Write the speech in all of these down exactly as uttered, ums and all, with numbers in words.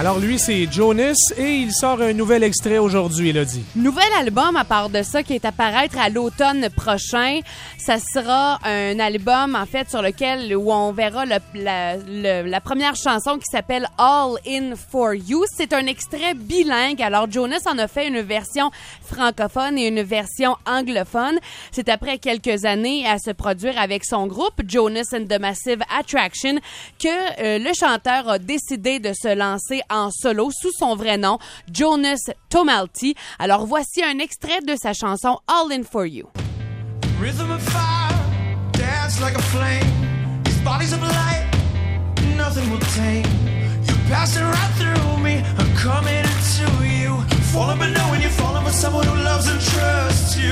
Alors lui, c'est Jonas et il sort un nouvel extrait aujourd'hui, Élodie. Nouvel album à part de ça qui est à paraître à l'automne prochain. Ça sera un album en fait sur lequel où on verra le, la, le, la première chanson qui s'appelle All In For You. C'est un extrait bilingue. Alors Jonas en a fait une version francophone et une version anglophone. C'est après quelques années à se produire avec son groupe Jonas and the Massive Attraction que euh, le chanteur a décidé de se lancer en solo sous son vrai nom, Jonas Tomalti. Alors voici un extrait de sa chanson All In For You. Rhythm of fire, dance like a flame. These bodies of light, nothing will tame. You're passing right through me, I'm coming into you. Falling but knowing you're falling with someone who loves and trusts you.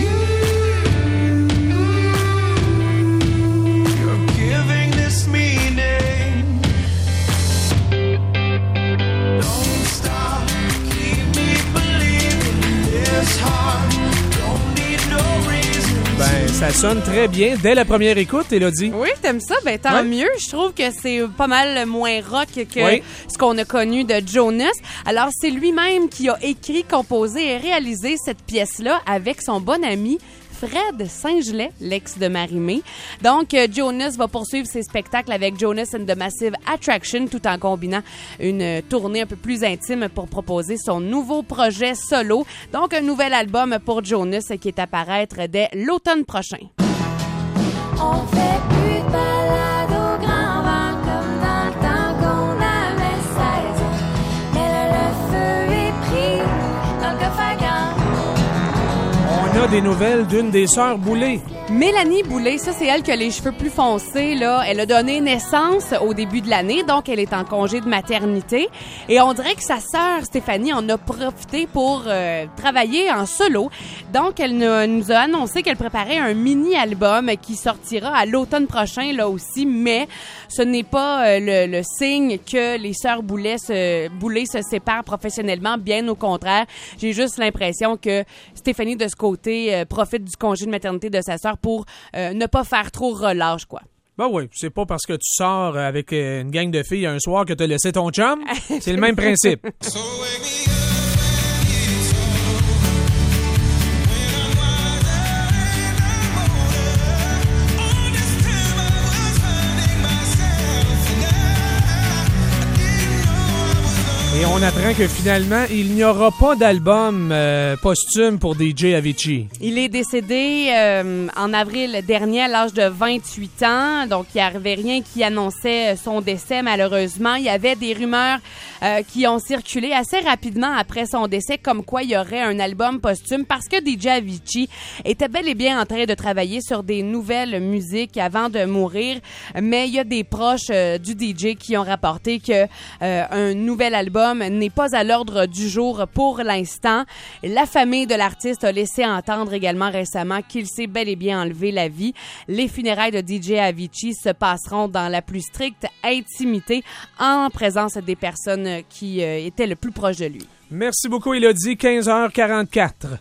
You're giving this meaning. Don't stop, keep me believing this heart. Don't need no reason. Ben, ça sonne très bien dès la première écoute, Élodie. Oui, t'aimes ça? Ben, tant ouais. mieux. Je trouve que c'est pas mal moins rock que oui. ce qu'on a connu de Jonas. Alors, c'est lui-même qui a écrit, composé et réalisé cette pièce-là avec son bon ami Fred Saint-Gelais, l'ex de Marie-Mé. Donc, euh, Jonas va poursuivre ses spectacles avec Jonas and the Massive Attraction tout en combinant une tournée un peu plus intime pour proposer son nouveau projet solo. Donc, un nouvel album pour Jonas qui est à paraître dès l'automne prochain. On fait plus de balade au grand vent comme dans le temps qu'on avait seize ans. Mais là, le feu est pris dans le coffre à gants. On a des nouvelles d'une des sœurs Boulay. Mélanie Boulay, ça c'est elle qui a les cheveux plus foncés là. Elle a donné naissance au début de l'année, donc elle est en congé de maternité. Et on dirait que sa sœur Stéphanie en a profité pour euh, travailler en solo. Donc elle nous a annoncé qu'elle préparait un mini-album qui sortira à l'automne prochain là aussi. Mais ce n'est pas euh, le, le signe que les sœurs Boulay se, Boulay se séparent professionnellement. Bien au contraire, j'ai juste l'impression que Stéphanie de ce côté euh, profite du congé de maternité de sa sœur pour euh, ne pas faire trop relâche, quoi. Ben oui, c'est pas parce que tu sors avec une gang de filles un soir que t'as laissé ton chum. C'est le même principe. Et on apprend que finalement, il n'y aura pas d'album euh, posthume pour D J Avicii. Il est décédé euh, en avril dernier à l'âge de vingt-huit ans. Donc, il n'y avait rien qui annonçait son décès, malheureusement. Il y avait des rumeurs euh, qui ont circulé assez rapidement après son décès, comme quoi il y aurait un album posthume, parce que D J Avicii était bel et bien en train de travailler sur des nouvelles musiques avant de mourir. Mais il y a des proches euh, du D J qui ont rapporté que euh, un nouvel album n'est pas à l'ordre du jour pour l'instant. La famille de l'artiste a laissé entendre également récemment qu'il s'est bel et bien enlevé la vie. Les funérailles de D J Avicii se passeront dans la plus stricte intimité en présence des personnes qui euh, étaient le plus proches de lui. Merci beaucoup, Élodie. quinze heures quarante-quatre.